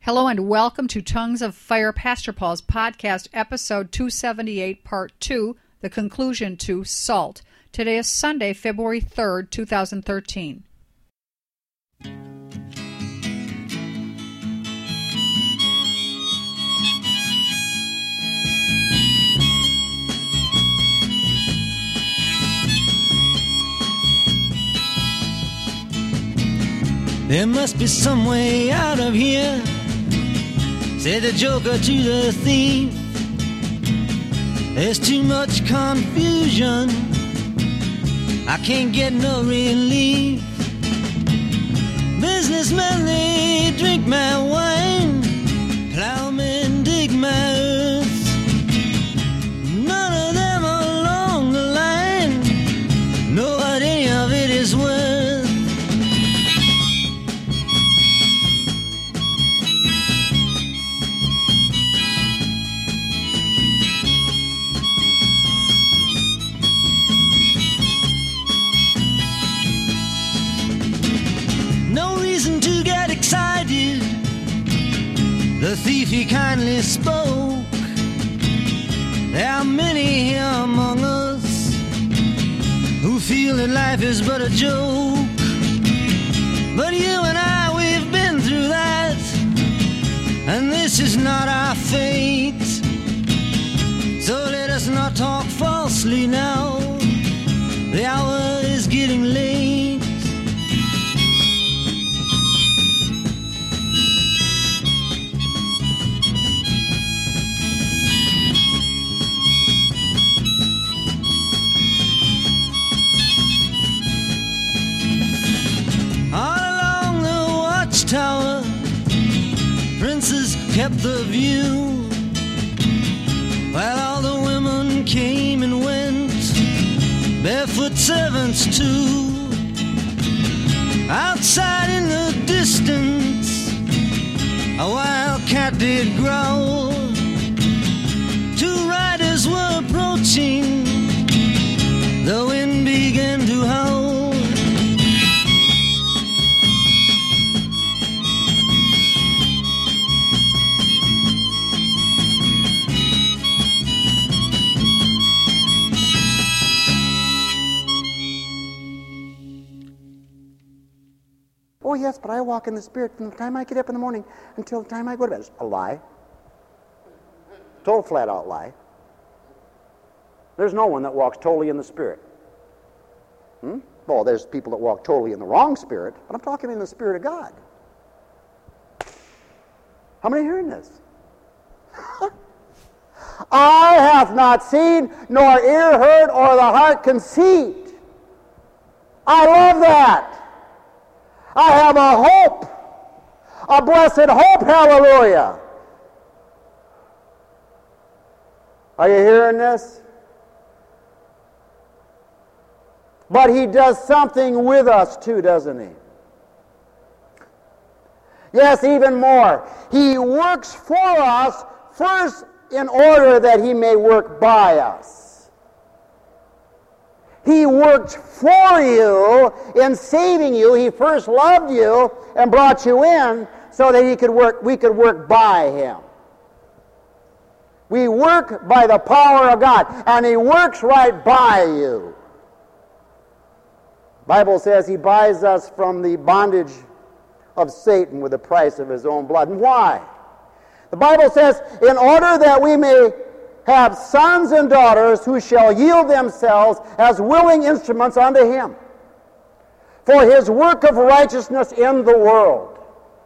Hello and welcome to Tongues of Fire, Pastor Paul's podcast, episode 278, part 2, the conclusion to Salt. Today is Sunday, February 3rd, 2013. There must be some way out of here, said the joker to the thief. There's too much confusion, I can't get no relief. Businessmen, they drink my wine, plowmen dig my earth. None of them along the line know what any of it is worth. The thief, he kindly spoke. There are many here among us who feel that life is but a joke. But you and I, we've been through that, and this is not our fate. So let us not talk falsely now, the hour is getting late. Tower, princes kept the view, while all the women came and went, barefoot servants too. Outside in the distance, a wild cat did growl. Two riders were approaching, the wind began to howl. Oh, yes, but I walk in the Spirit from the time I get up in the morning until the time I go to bed. It's a lie. Total flat-out lie. There's no one that walks totally in the Spirit. Well, there's people that walk totally in the wrong spirit, but I'm talking in the Spirit of God. How many are hearing this? Eye hath not seen, nor ear heard, or the heart conceived. I love that. I have a hope, a blessed hope, hallelujah. Are you hearing this? But he does something with us too, doesn't he? Yes, even more. He works for us first in order that he may work by us. He worked for you in saving you. He first loved you and brought you in so that we could work by him. We work by the power of God, and he works right by you. The Bible says he buys us from the bondage of Satan with the price of his own blood. And why? The Bible says, in order that we may have sons and daughters who shall yield themselves as willing instruments unto him for his work of righteousness in the world.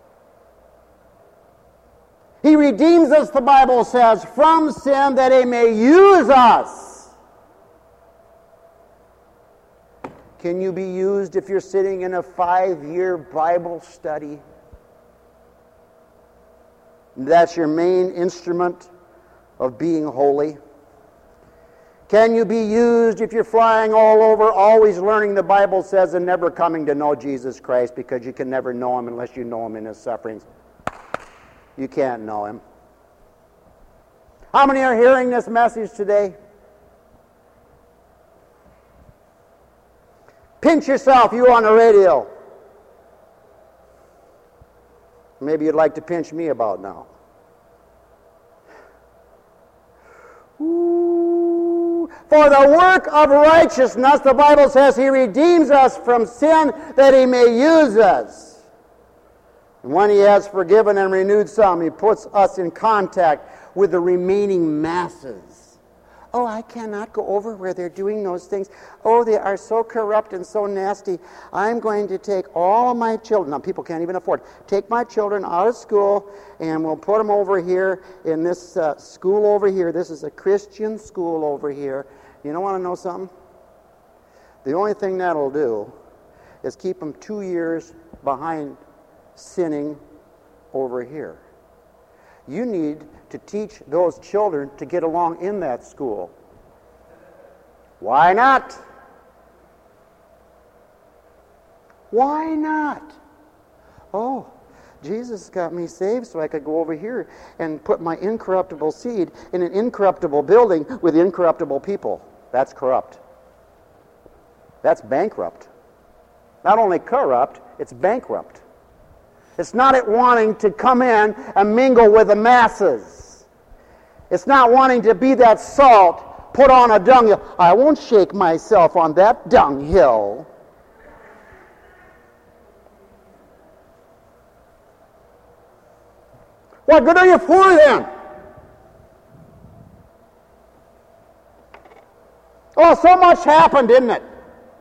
He redeems us, the Bible says, from sin that he may use us. Can you be used if you're sitting in a 5-year Bible study? That's your main instrument of being holy? Can you be used if you're flying all over, always learning, the Bible says, and never coming to know Jesus Christ, because you can never know him unless you know him in his sufferings? You can't know him. How many are hearing this message today? Pinch yourself, you on the radio. Maybe you'd like to pinch me about now. Ooh. For the work of righteousness, the Bible says, He redeems us from sin that He may use us. And when He has forgiven and renewed some, He puts us in contact with the remaining masses. Oh, I cannot go over where they're doing those things. Oh, they are so corrupt and so nasty. I'm going to take all of my children. Now, people can't even afford it. Take my children out of school, and we'll put them over here in this school over here. This is a Christian school over here. You don't want to know something? The only thing that'll do is keep them 2 years behind sinning over here. You need to teach those children to get along in that school. Why not? Why not? Oh, Jesus got me saved so I could go over here and put my incorruptible seed in an incorruptible building with incorruptible people. That's corrupt. That's bankrupt. Not only corrupt, it's bankrupt. It's not it wanting to come in and mingle with the masses. It's not wanting to be that salt put on a dunghill. I won't shake myself on that dunghill. What good are you for then? Oh, so much happened, didn't it?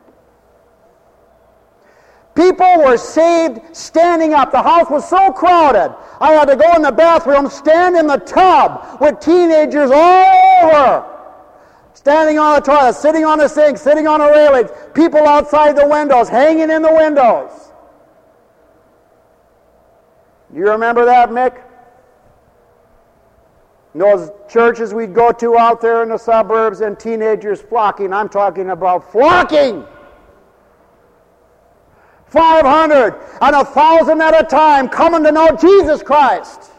People were saved standing up. The house was so crowded, I had to go in the bathroom, stand in the tub with teenagers all over. Standing on the toilet, sitting on the sink, sitting on the railings, people outside the windows, hanging in the windows. Do you remember that, Mick? Those churches we'd go to out there in the suburbs and teenagers flocking. I'm talking about flocking. 500 and 1,000 at a time coming to know Jesus Christ.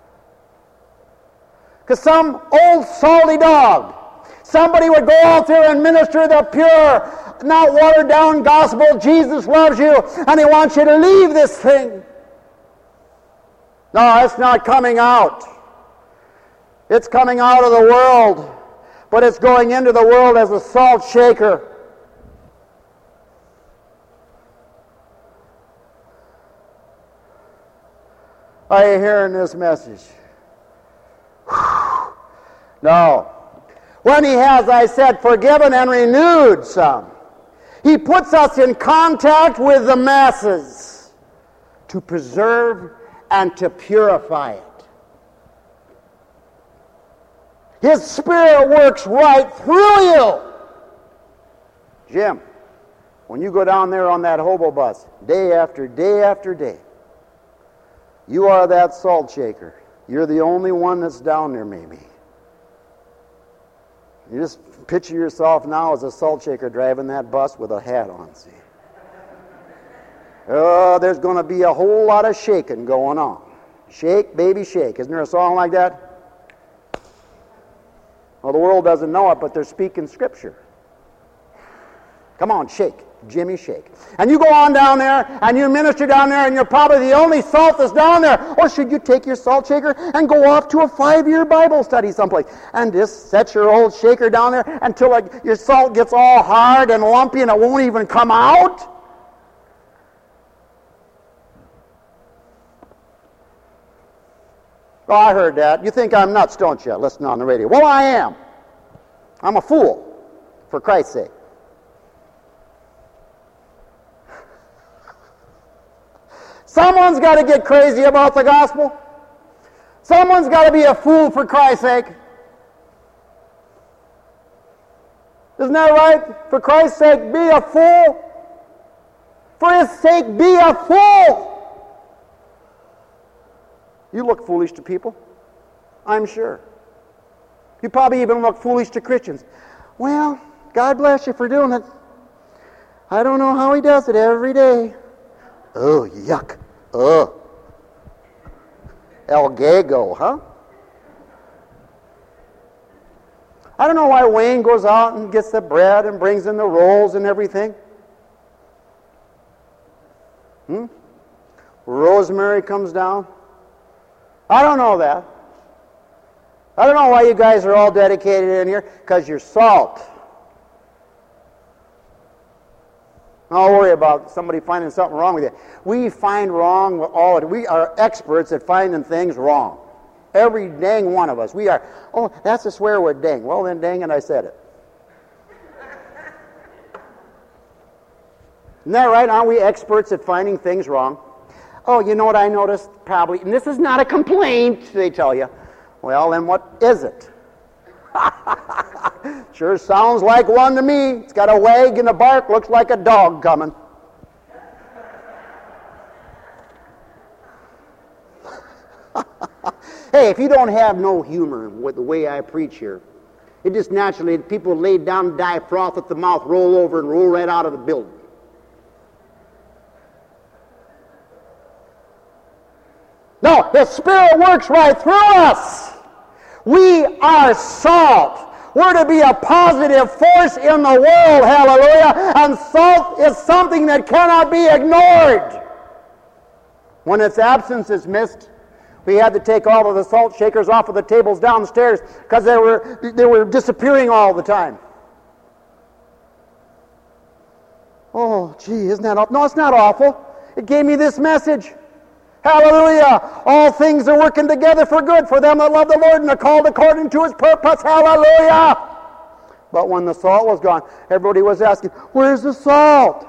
Because some old salty dog, somebody would go out there and minister the pure, not watered down gospel. Jesus loves you and He wants you to leave this thing. No, it's not coming out. It's coming out of the world, but it's going into the world as a salt shaker. Are you hearing this message? No. When He has, I said, forgiven and renewed some, He puts us in contact with the masses to preserve and to purify it. His Spirit works right through you. Jim, when you go down there on that hobo bus, day after day after day, you are that salt shaker. You're the only one that's down there, maybe. You just picture yourself now as a salt shaker driving that bus with a hat on, see. Oh, there's going to be a whole lot of shaking going on. Shake, baby, shake. Isn't there a song like that? Well, the world doesn't know it, but they're speaking Scripture. Come on, shake. Jimmy, shake. And you go on down there, and you minister down there, and you're probably the only salt that's down there. Or should you take your salt shaker and go off to a 5-year Bible study someplace and just set your old shaker down there until your salt gets all hard and lumpy and it won't even come out? Oh, I heard that. You think I'm nuts, don't you? Listen on the radio. Well, I am. I'm a fool, for Christ's sake. Someone's got to get crazy about the gospel. Someone's got to be a fool for Christ's sake. Isn't that right? For Christ's sake, be a fool. For His sake, be a fool. You look foolish to people, I'm sure. You probably even look foolish to Christians. Well, God bless you for doing it. I don't know how He does it every day. Oh, yuck. Oh. El Gago, huh? I don't know why Wayne goes out and gets the bread and brings in the rolls and everything. rosemary comes down? I don't know that. I don't know why you guys are all dedicated in here, because you're salt. Don't worry about somebody finding something wrong with you. We find wrong with all of it. We are experts at finding things wrong. Every dang one of us. We are, oh, that's a swear word, dang. Well, then dang, and I said it. Isn't that right? Aren't we experts at finding things wrong? Oh, you know what I noticed? Probably, and this is not a complaint, they tell you. Well, then what is it? Sure sounds like one to me. It's got a wag and a bark, looks like a dog coming. Hey, if you don't have no humor with the way I preach here, it just naturally, people lay down and die, froth at the mouth, roll over and roll right out of the building. No, the Spirit works right through us. We are salt. We're to be a positive force in the world, hallelujah. And salt is something that cannot be ignored. When its absence is missed, we had to take all of the salt shakers off of the tables downstairs because they were disappearing all the time. Oh, gee, isn't that awful? No, it's not awful. It gave me this message. Hallelujah. All things are working together for good for them that love the Lord and are called according to His purpose. Hallelujah. But when the salt was gone, everybody was asking, where's the salt?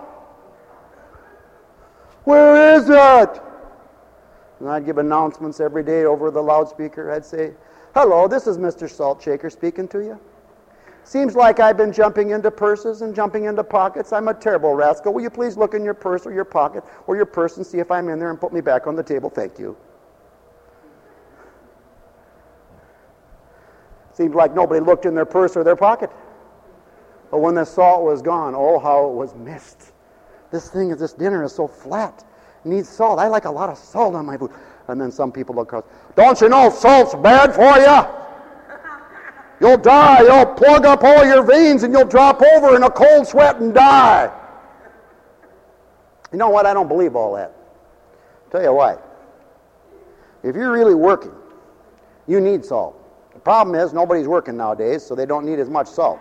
Where is it? And I'd give announcements every day over the loudspeaker. I'd say, hello, this is Mr. Salt Shaker speaking to you. Seems like I've been jumping into purses and jumping into pockets. I'm a terrible rascal. Will you please look in your purse or your pocket or your purse and see if I'm in there and put me back on the table? Thank you. Seemed like nobody looked in their purse or their pocket. But when the salt was gone, oh, how it was missed. This dinner is so flat. It needs salt. I like a lot of salt on my food. And then some people look across. Don't you know salt's bad for you? You'll die. You'll plug up all your veins and you'll drop over in a cold sweat and die. You know what? I don't believe all that. I'll tell you why. If you're really working, you need salt. The problem is nobody's working nowadays, so they don't need as much salt.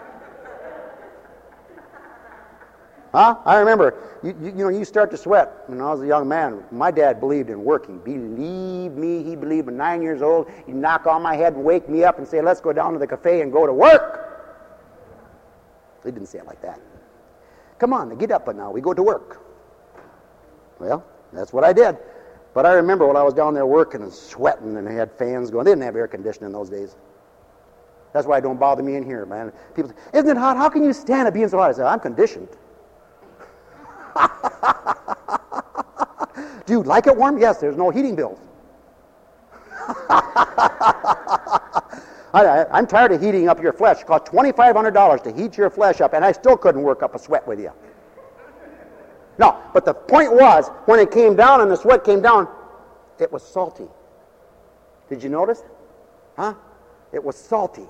Huh? I remember, you start to sweat. When I was a young man, my dad believed in working. Believe me, he believed when 9 years old, he'd knock on my head and wake me up and say, let's go down to the cafe and go to work. He didn't say it like that. Come on, get up now, we go to work. Well, that's what I did. But I remember when I was down there working and sweating and they had fans going. They didn't have air conditioning in those days. That's why it don't bother me in here, man. People say, isn't it hot? How can you stand it being so hot? I say, I'm conditioned. Do you like it warm? Yes, there's no heating bills. I'm tired of heating up your flesh. It costs $2,500 to heat your flesh up, and I still couldn't work up a sweat with you. No, but the point was, when it came down and the sweat came down, it was salty. Did you notice? Huh? It was salty.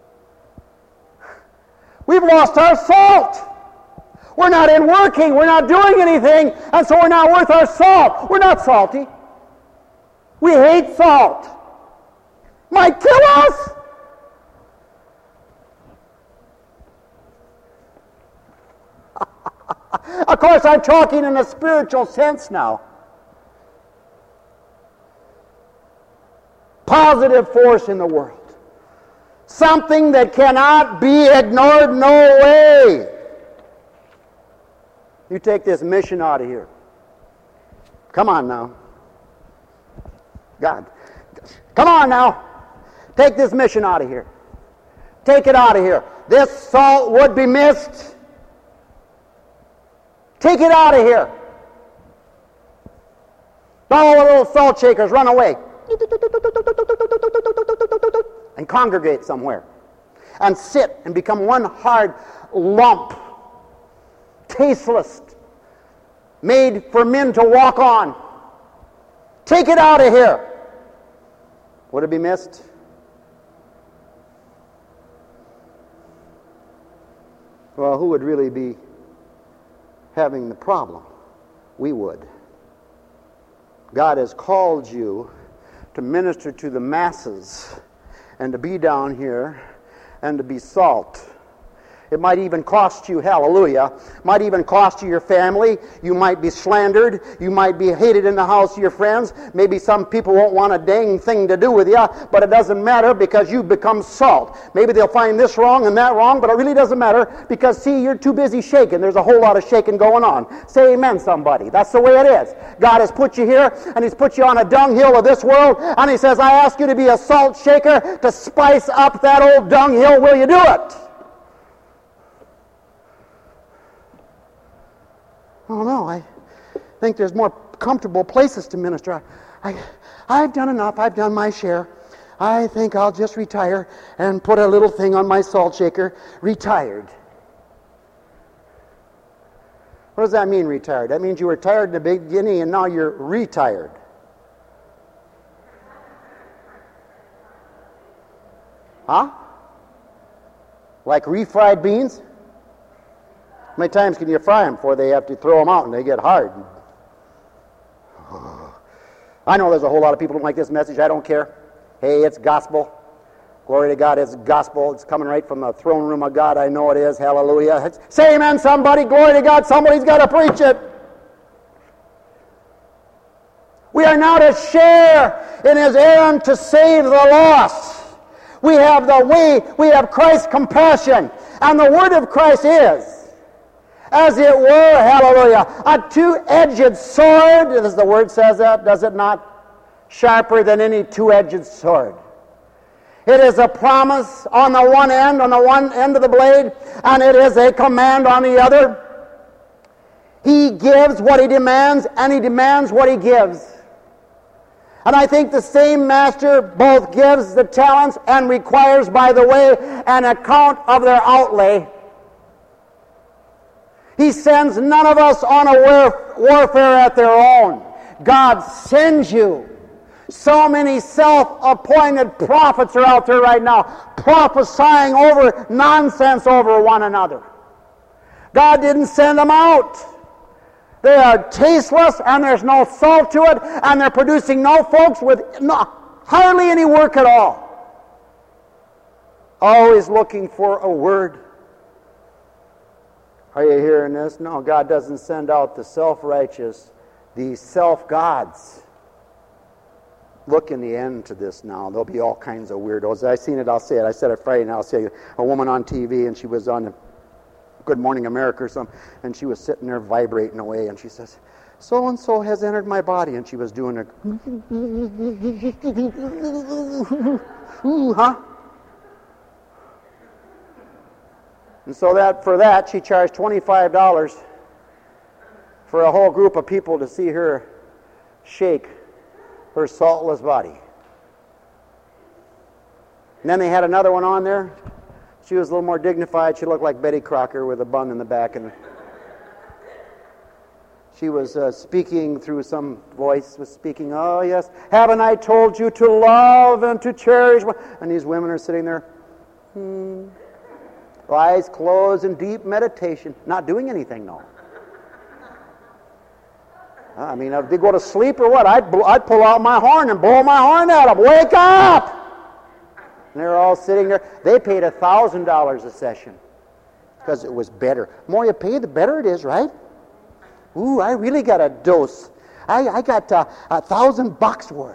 We've lost our salt. We're not in working. We're not doing anything, and so we're not worth our salt. We're not salty. We hate salt. Might kill us. Of course, I'm talking in a spiritual sense now. Positive force in the world. Something that cannot be ignored, no way. You take this mission out of here. Come on now. God. Come on now. Take this mission out of here. Take it out of here. This salt would be missed. Take it out of here. All the little salt shakers run away. And congregate somewhere. And sit and become one hard lump. Tasteless. Made for men to walk on. Take it out of here. Would it be missed? Well, who would really be having the problem? We would. God has called you to minister to the masses and to be down here and to be salt. It might even cost you, hallelujah, might even cost you your family. You might be slandered. You might be hated in the house of your friends. Maybe some people won't want a dang thing to do with you, but it doesn't matter because you've become salt. Maybe they'll find this wrong and that wrong, but it really doesn't matter because, see, you're too busy shaking. There's a whole lot of shaking going on. Say amen, somebody. That's the way it is. God has put you here, and He's put you on a dunghill of this world, and He says, I ask you to be a salt shaker to spice up that old dunghill. Will you do it? Oh no, I think there's more comfortable places to minister. I've done enough. I've done my share. I think I'll just retire and put a little thing on my salt shaker. Retired. What does that mean, retired? That means you were tired in the beginning and now you're retired. Huh? Like refried beans? How many times can you fry them before they have to throw them out and they get hard? I know there's a whole lot of people who don't like this message. I don't care. Hey, it's gospel. Glory to God, it's gospel. It's coming right from the throne room of God. I know it is. Hallelujah. Say amen, somebody. Glory to God. Somebody's got to preach it. We are now to share in His errand to save the lost. We have Christ's compassion. And the word of Christ is, as it were, hallelujah, a two-edged sword, as the word says that, does it not? Sharper than any two-edged sword. It is a promise on the one end of the blade, and it is a command on the other. He gives what He demands, and He demands what He gives. And I think the same master both gives the talents and requires, by the way, an account of their outlay. He sends none of us on a warfare at their own. God sends you. So many self-appointed prophets are out there right now, prophesying over nonsense over one another. God didn't send them out. They are tasteless, and there's no salt to it, and they're producing no folks with hardly any work at all. Always looking for a word. Are you hearing this? No, God doesn't send out the self-righteous, the self-gods. Look in the end to this now. There'll be all kinds of weirdos. I've seen it, I'll say it. I said it Friday, and I'll say it. A woman on TV, and she was on Good Morning America or something, and she was sitting there vibrating away, and she says, so-and-so has entered my body, and she was doing a huh? And so for that, she charged $25 for a whole group of people to see her shake her saltless body. And then they had another one on there. She was a little more dignified. She looked like Betty Crocker with a bun in the back. And she was speaking through some voice, was speaking, oh yes, haven't I told you to love and to cherish? And these women are sitting there, eyes closed in deep meditation, not doing anything, no. I mean, if they go to sleep or what, I'd pull out my horn and blow my horn at them. Wake up! And they're all sitting there. They paid $1,000 a session because it was better. The more you pay, the better it is, right? Ooh, I really got a dose. I got $1,000 worth.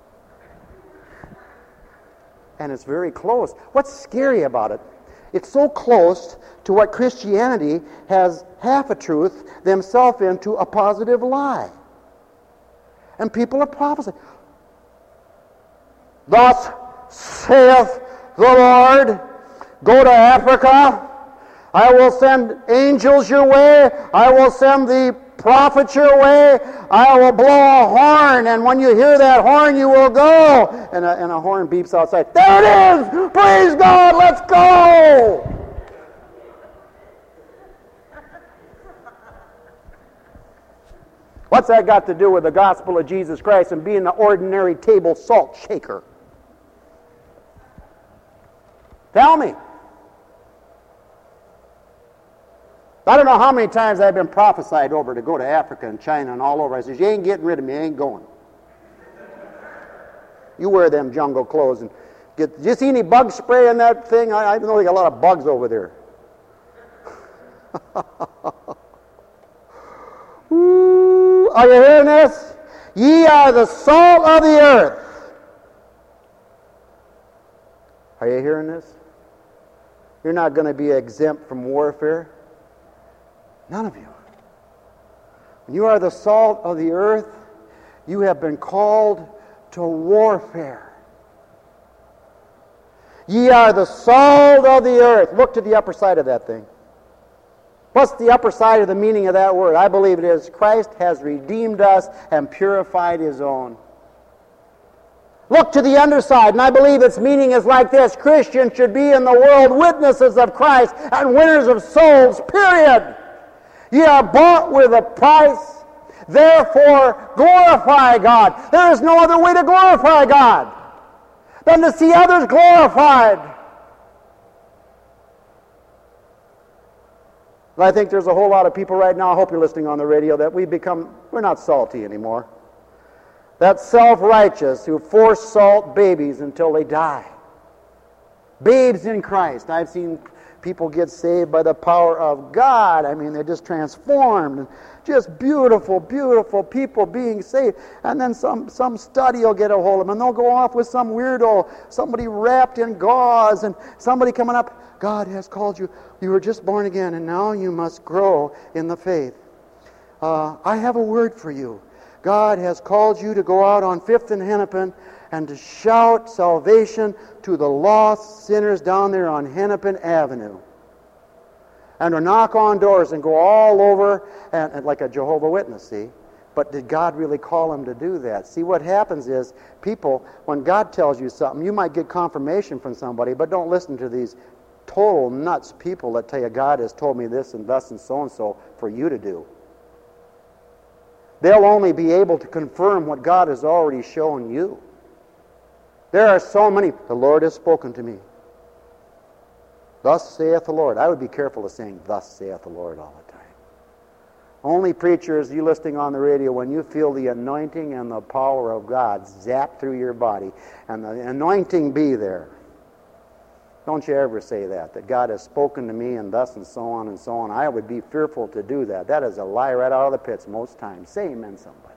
And it's very close. What's scary about it? It's so close to what Christianity has half a truth themselves into a positive lie. And people are prophesying. Thus saith the Lord, go to Africa. I will send angels your way. I will send the prophets your way. I will blow a horn, and when you hear that horn, you will go. And a horn beeps outside. There it is! Praise God! Let's go! What's that got to do with the gospel of Jesus Christ and being the ordinary table salt shaker? Tell me. I don't know how many times I've been prophesied over to go to Africa and China and all over. I said, you ain't getting rid of me, I ain't going. You wear them jungle clothes and get. Did you see any bug spray in that thing? I know they got a lot of bugs over there. Ooh, are you hearing this? Ye are the salt of the earth. Are you hearing this? You're not going to be exempt from warfare. None of you. You are the salt of the earth. You have been called to warfare. Ye are the salt of the earth. Look to the upper side of that thing. What's the upper side of the meaning of that word? I believe it is Christ has redeemed us and purified His own. Look to the underside, and I believe its meaning is like this. Christians should be in the world witnesses of Christ and winners of souls, period. Ye are bought with a price. Therefore, glorify God. There is no other way to glorify God than to see others glorified. I think there's a whole lot of people right now, I hope you're listening on the radio, that we're not salty anymore. That's self-righteous who force salt babies until they die. Babes in Christ. I've seen people get saved by the power of God. I mean, they're just transformed. And just beautiful, beautiful people being saved. And then some study will get a hold of them, and they'll go off with some weirdo, somebody wrapped in gauze, and somebody coming up, God has called you. You were just born again, and now you must grow in the faith. I have a word for you. God has called you to go out on 5th and Hennepin and to shout salvation to the lost sinners down there on Hennepin Avenue. And to knock on doors and go all over, and like a Jehovah's Witness, see? But did God really call them to do that? See, what happens is, people, when God tells you something, you might get confirmation from somebody, but don't listen to these total nuts people that tell you God has told me this and thus and so for you to do. They'll only be able to confirm what God has already shown you. There are so many, the Lord has spoken to me. Thus saith the Lord. I would be careful of saying, thus saith the Lord all the time. Only preachers, you listening on the radio, when you feel the anointing and the power of God zap through your body, and the anointing be there. Don't you ever say that God has spoken to me and thus and so on and so on. I would be fearful to do that. That is a lie right out of the pits most times. Say amen, somebody.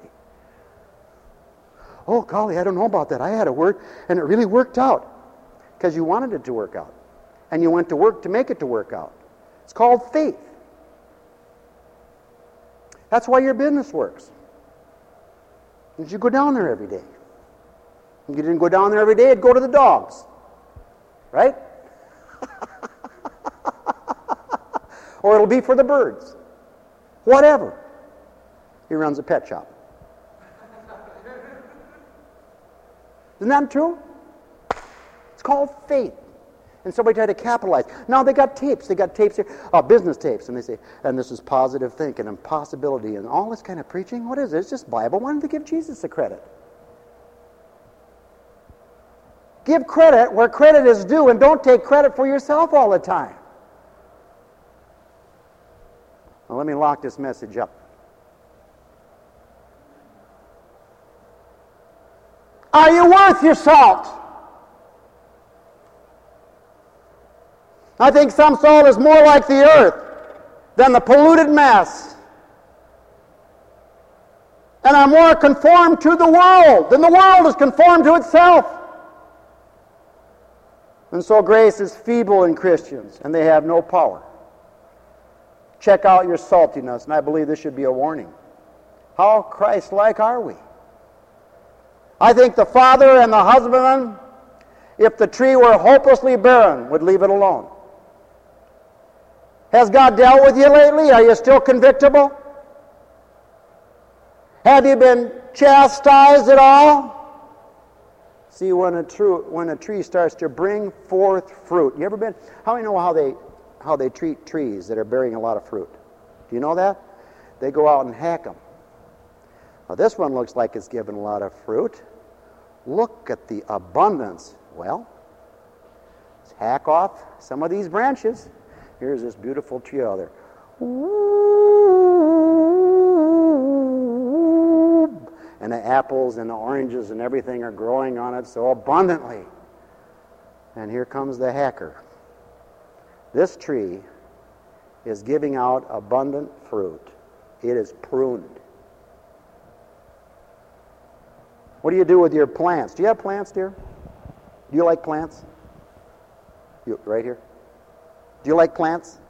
Oh, golly, I don't know about that. I had a word, and it really worked out because you wanted it to work out. And you went to work to make it to work out. It's called faith. That's why your business works. Because you go down there every day. If you didn't go down there every day, it'd go to the dogs. Right? Or it'll be for the birds. Whatever. He runs a pet shop. Isn't that true? It's called faith. And somebody tried to capitalize. Now they got tapes. They got tapes here, business tapes. And they say, and this is positive thinking and possibility and all this kind of preaching. What is it? It's just Bible. Why don't they give Jesus the credit? Give credit where credit is due and don't take credit for yourself all the time. Now let me lock this message up. Are you worth your salt? I think some salt is more like the earth than the polluted mass. And are more conformed to the world than the world is conformed to itself. And so grace is feeble in Christians, and they have no power. Check out your saltiness, and I believe this should be a warning. How Christ-like are we? I think the father and the husbandman, if the tree were hopelessly barren, would leave it alone. Has God dealt with you lately? Are you still convictable? Have you been chastised at all? See, when a tree starts to bring forth fruit, you ever been? How do you know how they treat trees that are bearing a lot of fruit? Do you know that? They go out and hack them. Now this one looks like it's giving a lot of fruit. Look at the abundance. Well, let's hack off some of these branches. Here's this beautiful tree out there. and the apples and the oranges and everything are growing on it so abundantly. And here comes the hacker. This tree is giving out abundant fruit. It is pruned. What do you do with your plants? Do you have plants, dear? Do you like plants? You, right here? Do you like plants?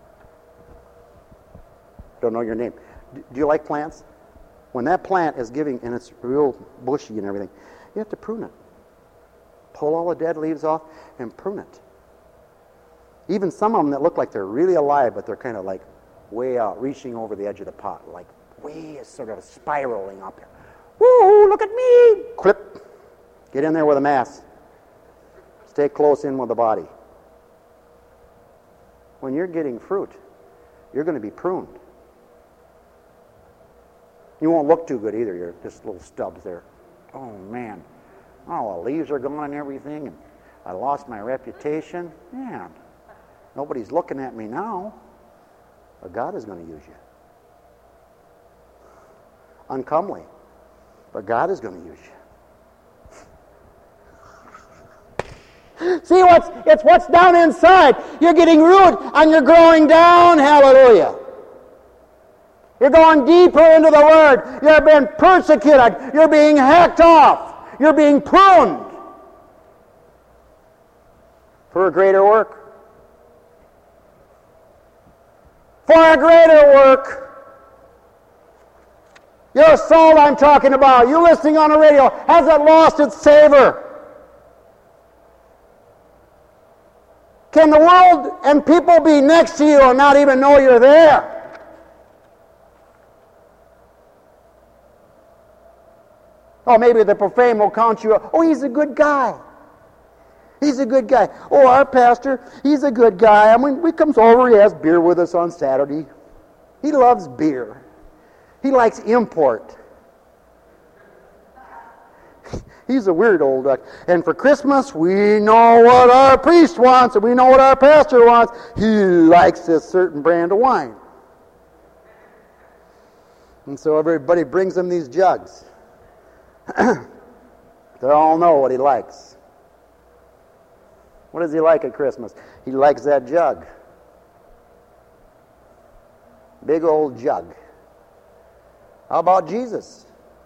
Don't know your name. Do you like plants? When that plant is giving, and it's real bushy and everything, you have to prune it. Pull all the dead leaves off and prune it. Even some of them that look like they're really alive, but they're kind of like way out, reaching over the edge of the pot, like way sort of spiraling up here. Woo, look at me! Clip. Get in there with a mass. Stay close in with the body. When you're getting fruit, you're going to be pruned. You won't look too good either. You're just little stubs there. Oh, man. Oh, the leaves are gone and everything, and I lost my reputation. Man, nobody's looking at me now. But God is going to use you. Uncomely. But God is going to use you. See, it's what's down inside. You're getting root and you're growing down. Hallelujah. You're going deeper into the Word. You're being persecuted. You're being hacked off. You're being pruned for a greater work. For a greater work. Your soul I'm talking about, you listening on the radio, has it lost its savor? Can the world and people be next to you and not even know you're there? Oh, maybe the profane will count you up. Oh, he's a good guy. He's a good guy. Oh, our pastor, he's a good guy. I mean, he comes over, he has beer with us on Saturday. He loves beer. He likes import. He's a weird old duck. And for Christmas, we know what our priest wants and we know what our pastor wants. He likes this certain brand of wine. And so everybody brings him these jugs. They all know what he likes. What does he like at Christmas? He likes that jug. Big old jug. How about Jesus?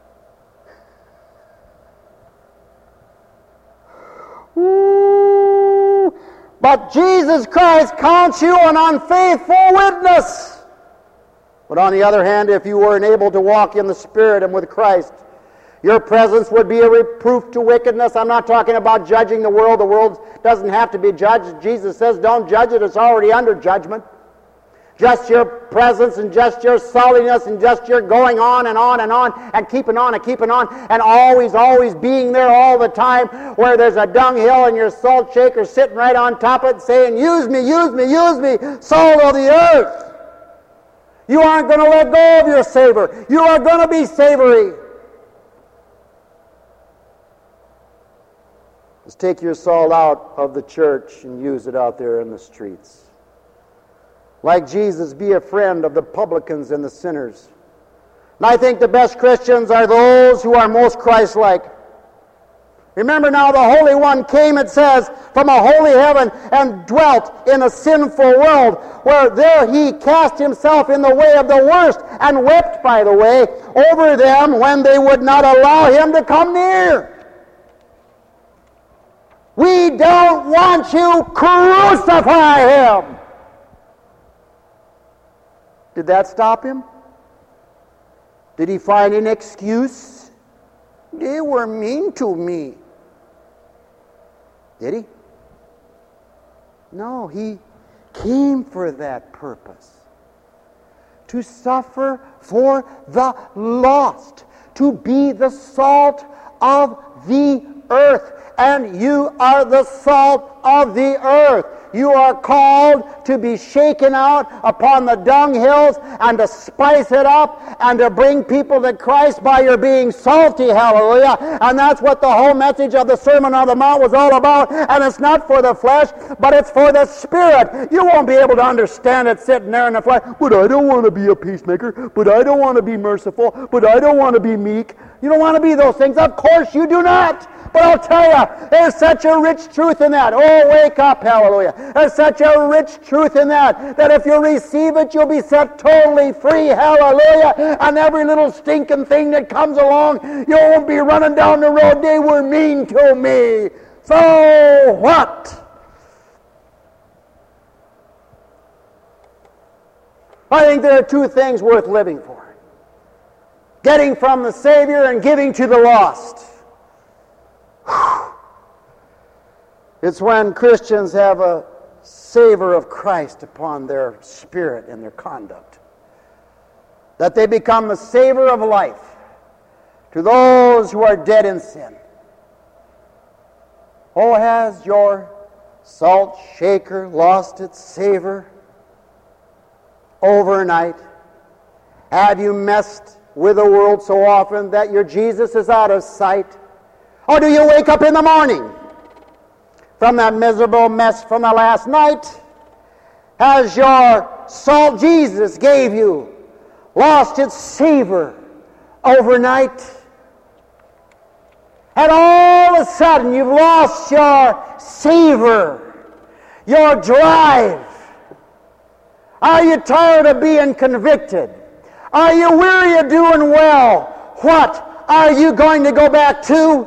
Ooh, but Jesus Christ counts you an unfaithful witness. But on the other hand, if you weren't able to walk in the Spirit and with Christ, your presence would be a reproof to wickedness. I'm not talking about judging the world. The world doesn't have to be judged. Jesus says don't judge it. It's already under judgment. Just your presence and just your saltiness and just your going on and on and on and keeping on and keeping on and always being there all the time where there's a dunghill and your salt shaker sitting right on top of it saying, use me, use me, use me, salt of the earth. You aren't going to let go of your savor. You are going to be savory. Let's take your salt out of the church and use it out there in the streets. Like Jesus, be a friend of the publicans and the sinners. And I think the best Christians are those who are most Christ-like. Remember now, the Holy One came, it says, from a holy heaven and dwelt in a sinful world, where there he cast himself in the way of the worst and wept, by the way, over them when they would not allow him to come near. We don't want you, crucify him. Did that stop him? Did he find an excuse? They were mean to me. Did he? No, he came for that purpose. To suffer for the lost. To be the salt of the earth. And you are the salt of the earth. You are called to be shaken out upon the dunghills and to spice it up and to bring people to Christ by your being salty, hallelujah. And that's what the whole message of the Sermon on the Mount was all about. And it's not for the flesh, but it's for the Spirit. You won't be able to understand it sitting there in the flesh. But I don't want to be a peacemaker. But I don't want to be merciful. But I don't want to be meek. You don't want to be those things. Of course you do not. But I'll tell you, there's such a rich truth in that. Oh, wake up, hallelujah. There's such a rich truth in that if you receive it, you'll be set totally free, hallelujah. And every little stinking thing that comes along, you won't be running down the road, they were mean to me. So what? I think there are two things worth living for. Getting from the Savior and giving to the lost. It's when Christians have a savor of Christ upon their spirit and their conduct that they become the savor of life to those who are dead in sin. Oh, has your salt shaker lost its savor overnight? Have you messed with the world so often that your Jesus is out of sight? Or do you wake up in the morning from that miserable mess from the last night? Has your salt Jesus gave you lost its savor overnight? And all of a sudden you've lost your savor, your drive. Are you tired of being convicted? Are you weary of doing well? What are you going to go back to?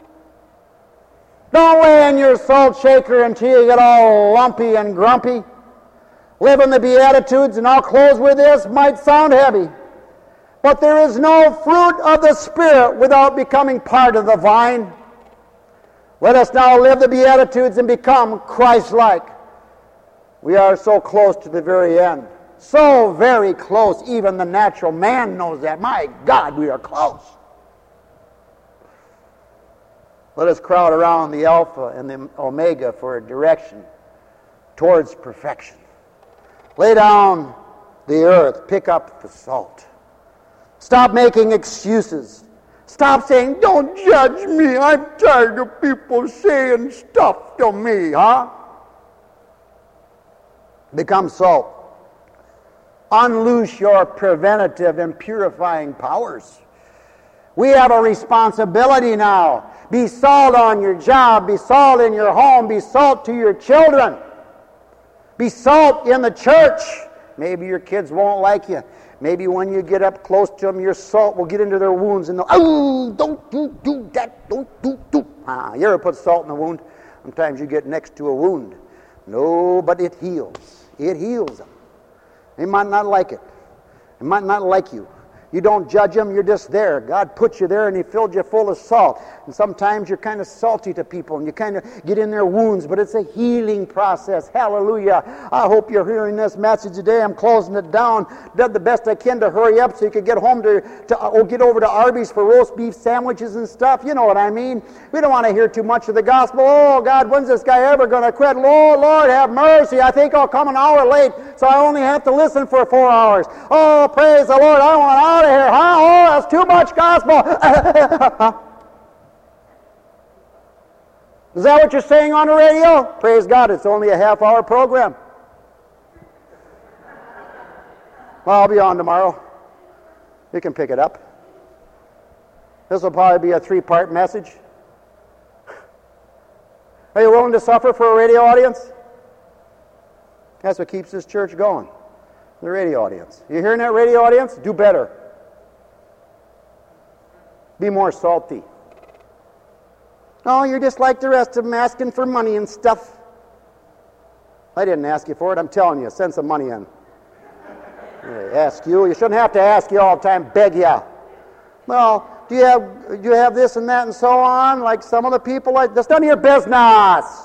Don't lay in your salt shaker until you get all lumpy and grumpy. Live in the Beatitudes, and I'll close with this. Might sound heavy, but there is no fruit of the Spirit without becoming part of the vine. Let us now live the Beatitudes and become Christ-like. We are so close to the very end. So very close, even the natural man knows that. My God, we are close. Let us crowd around the Alpha and the Omega for a direction towards perfection. Lay down the earth, pick up the salt. Stop making excuses. Stop saying, don't judge me. I'm tired of people saying stuff to me, huh? Become salt. Unloose your preventative and purifying powers. We have a responsibility now. Be salt on your job. Be salt in your home. Be salt to your children. Be salt in the church. Maybe your kids won't like you. Maybe when you get up close to them, your salt will get into their wounds and they'll, oh, don't you do that. Don't do. You ever put salt in the wound? Sometimes you get next to a wound. No, but it heals. It heals them. They might not like it. They might not like you. You don't judge them, you're just there. God put you there and He filled you full of salt. And sometimes you're kind of salty to people and you kind of get in their wounds, but it's a healing process. Hallelujah. I hope you're hearing this message today. I'm closing it down. Did the best I can to hurry up so you could get home or get over to Arby's for roast beef sandwiches and stuff. You know what I mean. We don't want to hear too much of the gospel. Oh, God, when's this guy ever going to quit? Lord, have mercy. I think I'll come an hour late, so I only have to listen for 4 hours. Oh, praise the Lord. I want out of here, huh? Oh, that's too much gospel. Is that what you're saying on the radio? Praise God, it's only a half-hour program. Well, I'll be on tomorrow. You can pick it up. This will probably be a 3-part message. Are you willing to suffer for a radio audience? That's what keeps this church going. The radio audience. You hearing that, radio audience? Do better. Be more salty. Oh, you're just like the rest of them, asking for money and stuff. I didn't ask you for it. I'm telling you, send some money in. Ask you. You shouldn't have to ask you all the time, beg you. Well, do you have this and that and so on? Like some of the people, like, that's none of your business.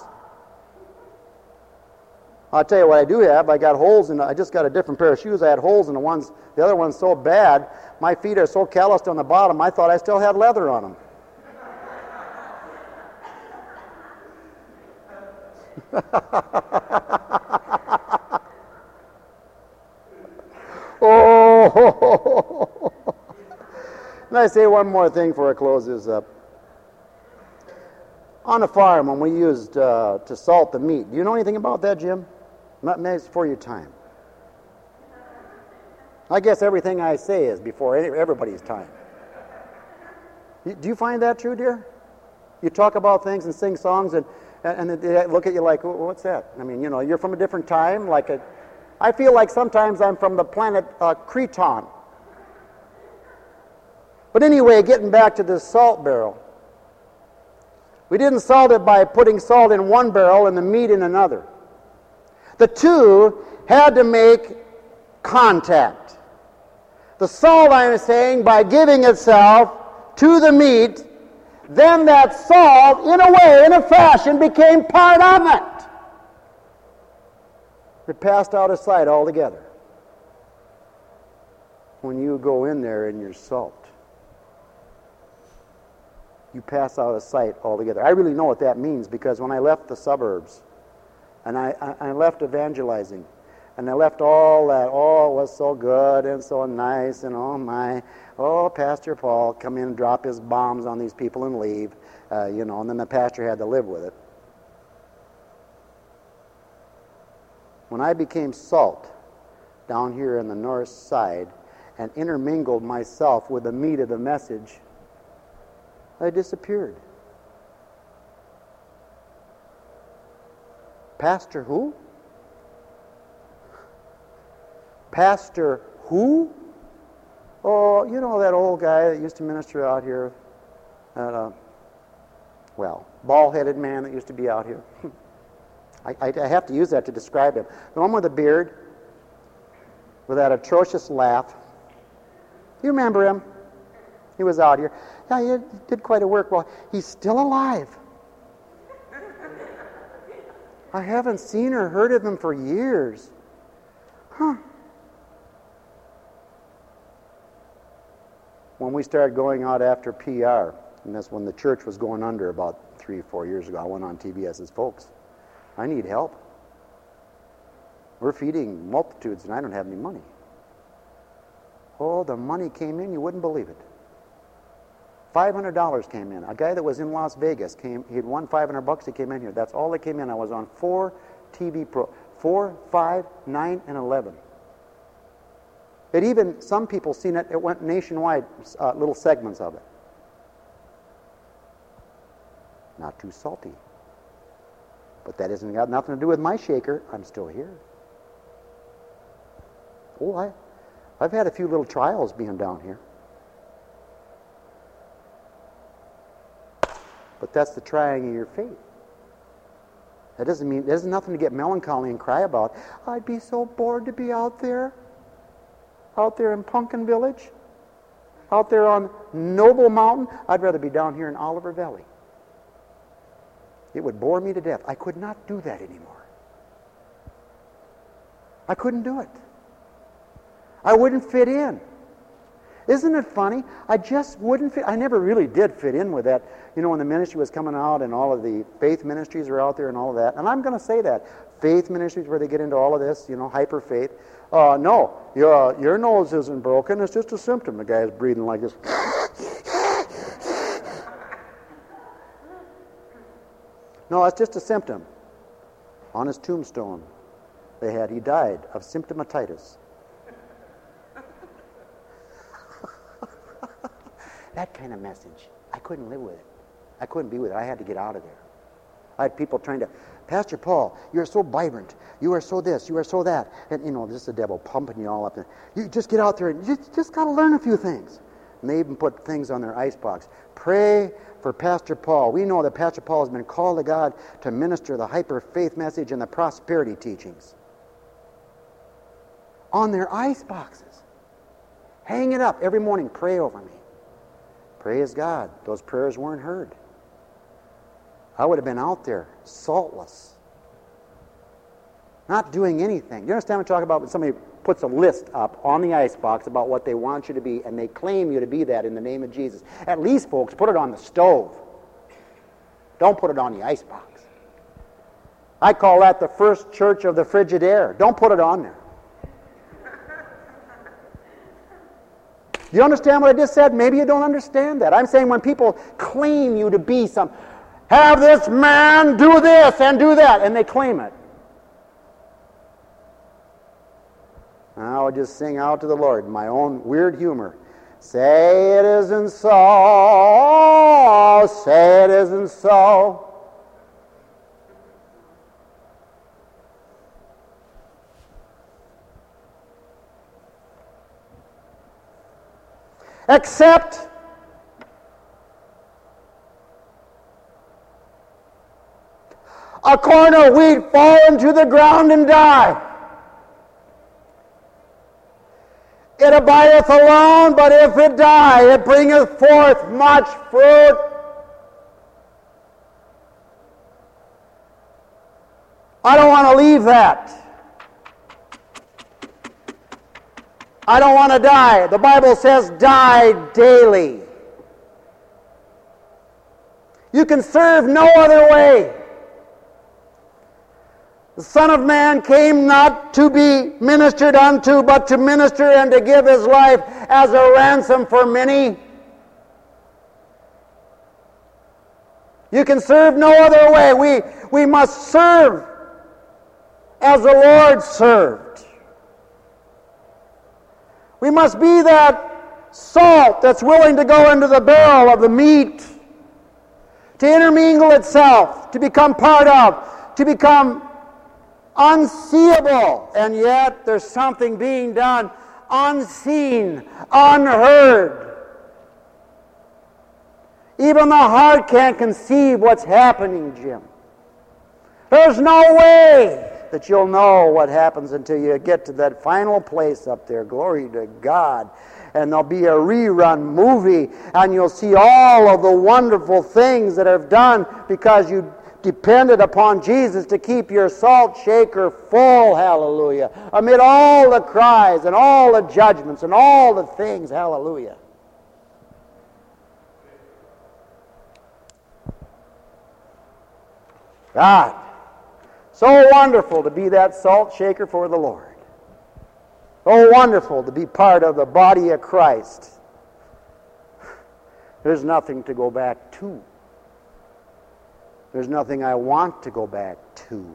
I'll tell you what I do have. I got holes in. I just got a different pair of shoes. I had holes in the other one's so bad. My feet are so calloused on the bottom. I thought I still had leather on them. Oh! And I say one more thing before I close this up. On the farm, when we used to salt the meat, do you know anything about that, Jim? Not nice for your time. I guess everything I say is before everybody's time. Do you find that true, dear? You talk about things and sing songs, and they look at you like, what's that? I mean, you're from a different time. I feel like sometimes I'm from the planet Creton. But anyway, getting back to this salt barrel. We didn't salt it by putting salt in one barrel and the meat in another. The two had to make contact. The salt, I am saying, by giving itself to the meat, then that salt, in a way, in a fashion, became part of it. It passed out of sight altogether. When you go in there and you're salt, you pass out of sight altogether. I really know what that means, because when I left the suburbs, and I left evangelizing, and I left all that, it was so good and so nice, and Pastor Paul come in and drop his bombs on these people and leave, and then the pastor had to live with it. When I became salt down here in the north side and intermingled myself with the meat of the message, I disappeared. Pastor who? Pastor who? Oh, that old guy that used to minister out here. That, bald-headed man that used to be out here. I have to use that to describe him. The one with the beard, with that atrocious laugh. You remember him? He was out here. Yeah, he did quite a work. Well, he's still alive. I haven't seen or heard of him for years. When we started going out after PR, and that's when the church was going under about 3 or 4 years ago, I went on TV. I says, folks, I need help. We're feeding multitudes and I don't have any money. Oh, the money came in, you wouldn't believe it. $500 came in. A guy that was in Las Vegas he'd won $500, he came in here. That's all that came in. I was on 4 TV 4, 5, 9, and 11. Some people seen it, it went nationwide, little segments of it. Not too salty. But that hasn't got nothing to do with my shaker. I'm still here. Oh, I've had a few little trials being down here. But that's the trying of your faith. That doesn't mean, there's nothing to get melancholy and cry about. I'd be so bored to be out there in Pumpkin Village, out there on Noble Mountain. I'd rather be down here in Oliver Valley. It would bore me to death. I could not do that anymore. I couldn't do it. I wouldn't fit in. Isn't it funny? I just wouldn't fit. I never really did fit in with that. When the ministry was coming out and all of the faith ministries were out there and all of that. And I'm going to say that. Faith ministries where they get into all of this, hyper faith. No, your nose isn't broken. It's just a symptom. The guy's breathing like this. No, it's just a symptom. On his tombstone, he died of symptomatitis. That kind of message, I couldn't live with it. I couldn't be with it. I had to get out of there. I had people trying to, Pastor Paul, you're so vibrant. You are so this, you are so that. And, this is the devil pumping you all up there. You just get out there and you just got to learn a few things. And they even put things on their icebox. Pray for Pastor Paul. We know that Pastor Paul has been called to God to minister the hyper-faith message and the prosperity teachings. On their iceboxes. Hang it up every morning. Pray over me. Praise God. Those prayers weren't heard. I would have been out there, saltless. Not doing anything. You understand what I'm talking about when somebody puts a list up on the icebox about what they want you to be, and they claim you to be that in the name of Jesus? At least, folks, put it on the stove. Don't put it on the icebox. I call that the first church of the Frigidaire. Don't put it on there. You understand what I just said? Maybe you don't understand that. I'm saying when people claim you to be have this man do this and do that, and they claim it. And I would just sing out to the Lord in my own weird humor. Say it isn't so. Say it isn't so. Except a corn of wheat fall into the ground and die. It abideth alone, but if it die, it bringeth forth much fruit. I don't want to leave that. I don't want to die. The Bible says die daily. You can serve no other way. The Son of Man came not to be ministered unto, but to minister and to give his life as a ransom for many. You can serve no other way. We must serve as the Lord served. We must be that salt that's willing to go into the barrel of the meat, to intermingle itself, to become part of, to become unseeable, and yet there's something being done unseen, unheard. Even the heart can't conceive what's happening, Jim. There's no way that you'll know what happens until you get to that final place up there. Glory to God. And there'll be a rerun movie, and you'll see all of the wonderful things that are done because you depended upon Jesus to keep your salt shaker full, hallelujah, amid all the cries and all the judgments and all the things, hallelujah. God, so wonderful to be that salt shaker for the Lord. So wonderful to be part of the body of Christ. There's nothing to go back to. There's nothing I want to go back to.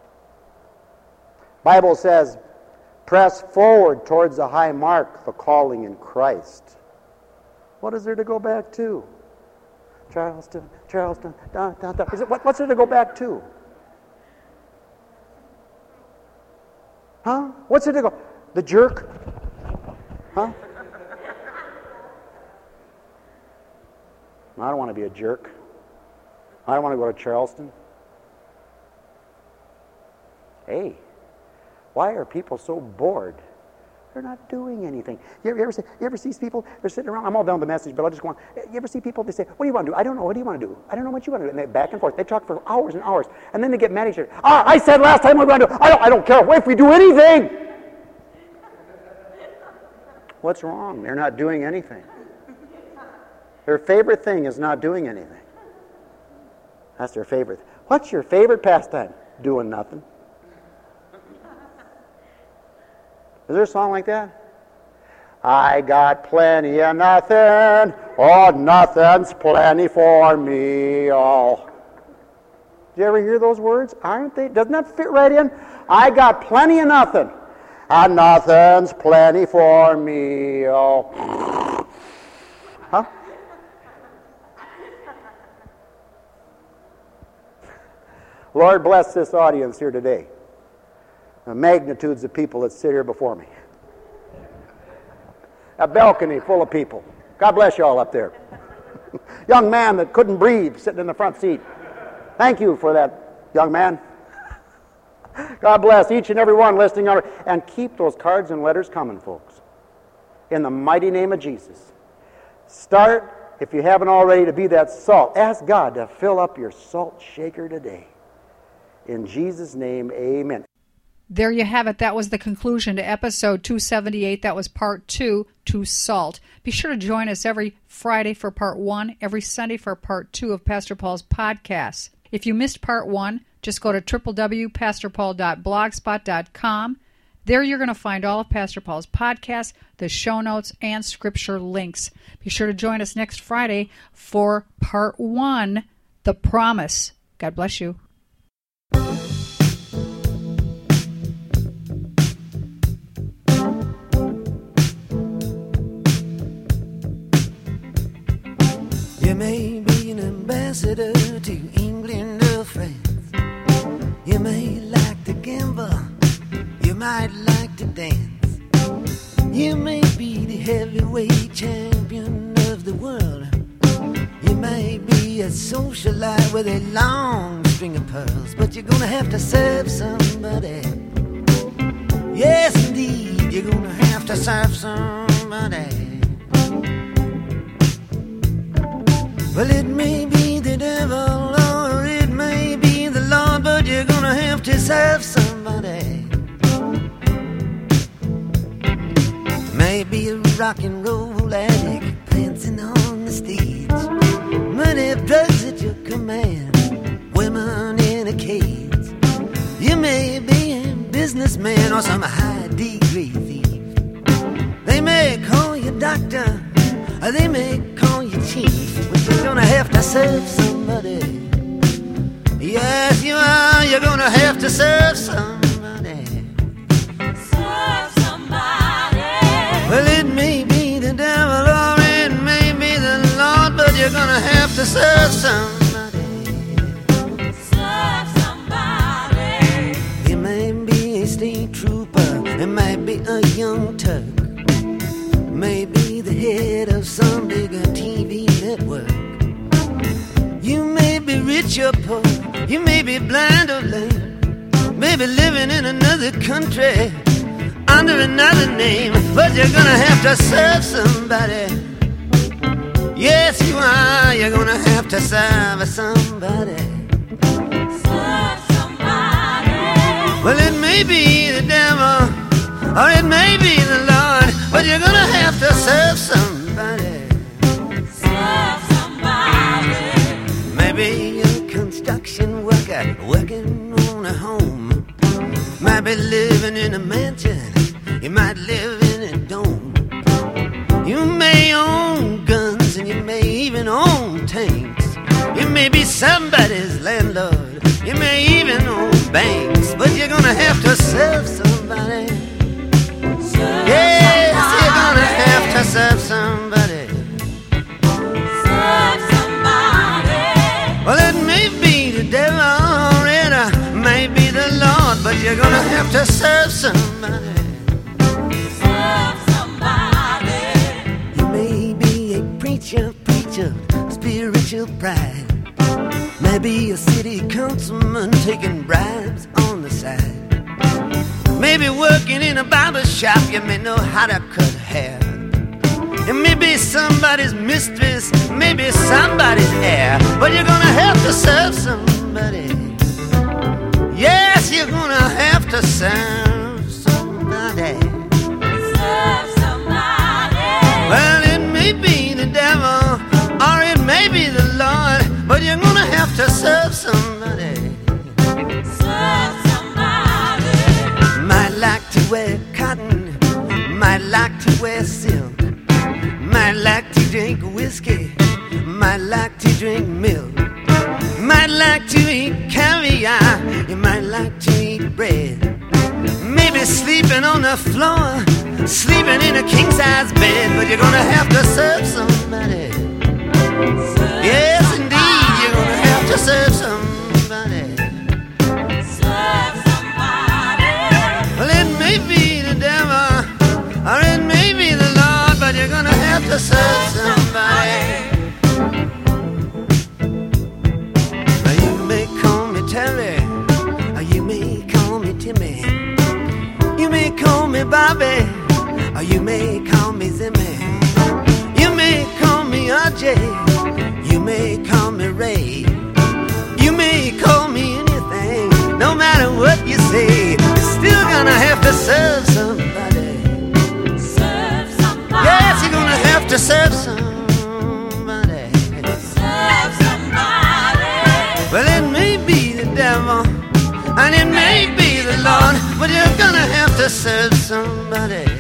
Bible says, press forward towards the high mark, the calling in Christ. What is there to go back to? Charleston. What's there to go back to? Huh? What's there to go? The jerk? Huh? I don't want to be a jerk. I don't want to go to Charleston. Hey, why are people so bored? They're not doing anything. You ever see people, they're sitting around, I'm all done with the message, but I'll just go on. You ever see people, they say, what do you want to do? I don't know, what do you want to do? I don't know what you want to do. And they back and forth. They talk for hours and hours. And then they get mad at each other. I said last time what we're going to do. I don't care if we do anything. What's wrong? They're not doing anything. Their favorite thing is not doing anything. That's their favorite. What's your favorite pastime? Doing nothing. Is there a song like that? I got plenty of nothing. Oh, nothing's plenty for me. Oh. Did you ever hear those words? Aren't they? Doesn't that fit right in? I got plenty of nothing. And nothing's plenty for me. Oh. Huh? Lord, bless this audience here today. The magnitudes of people that sit here before me. A balcony full of people. God bless you all up there. Young man that couldn't breathe sitting in the front seat. Thank you for that, young man. God bless each and every one listening. And keep those cards and letters coming, folks. In the mighty name of Jesus. Start, if you haven't already, to be that salt. Ask God to fill up your salt shaker today. In Jesus' name, amen. There you have it. That was the conclusion to episode 278. That was part 2, to salt. Be sure to join us every Friday for part 1, every Sunday for part 2 of Pastor Paul's podcasts. If you missed part 1, just go to www.pastorpaul.blogspot.com. There you're going to find all of Pastor Paul's podcasts, the show notes, and scripture links. Be sure to join us next Friday for part 1, The Promise. God bless you. ambassador to England or France. You may like to gamble, you might like to dance. You may be the heavyweight champion of the world. You may be a socialite with a long string of pearls, but you're gonna have to serve somebody. Yes, indeed, you're gonna have to serve somebody. Well, it may be the devil or it may be the Lord, but you're gonna have to serve somebody. Maybe a rock and roll addict dancing on the stage, money, drugs at your command, women in a cage. You may be a businessman or some high-degree thief. They may call you doctor, or they may call you chief, but you're gonna have to serve somebody. Yes, you are. You're gonna have to serve somebody. Serve somebody. Well, it may be the devil or it may be the Lord, but you're gonna have to serve somebody. Serve somebody. You may be a state trooper, it might be a young Turk, maybe the head of some bigger TV network. You may be rich or poor, you may be blind or lame, maybe living in another country under another name, but you're gonna have to serve somebody. Yes, you are. You're gonna have to serve somebody. Serve somebody. Well, it may be the devil or it may be the Lord, but you're gonna have to serve somebody. Serve somebody. Maybe a construction worker working on a home, might be living in a mansion, you might live in a dome. You may own guns and you may even own tanks. You may be somebody's landlord, you may even own banks, but you're gonna have to serve somebody. Yes, you're gonna have to serve somebody. Serve somebody. Well, it may be the devil or it may be the Lord, but you're gonna have to serve somebody. Serve somebody. You may be a preacher, spiritual pride. Maybe a city councilman taking bribes on the side. Maybe working in a barber shop, you may know how to cut hair. You may be somebody's mistress, maybe somebody's heir, but you're gonna have to serve somebody. Yes, you're gonna have to serve somebody. Serve somebody. Well, it may be the devil or it may be the Lord, but you're gonna have to serve somebody. Serve somebody. Might like to wear cotton, might like to wear silk, might like to drink whiskey, might like to drink milk, might like to eat caviar, you might like to eat bread. Maybe sleeping on the floor, sleeping in a king-size bed, but you're gonna have to serve somebody. Yes, indeed, you're gonna have to serve somebody. Serve somebody. Well, it may be the devil or it may be the Lord, but you're gonna have to serve somebody. Now, you may call me Terry, or you may call me Timmy. You may call me Bobby, or you may call me Zimmy. You may call me RJ, you may call me Ray. You may call me anything, no matter what you say, you're still gonna have to serve somebody. Serve somebody. Yes, you're gonna have to serve somebody. Serve somebody. Well, it may be the devil and it may be the Lord, but you're gonna have to serve somebody.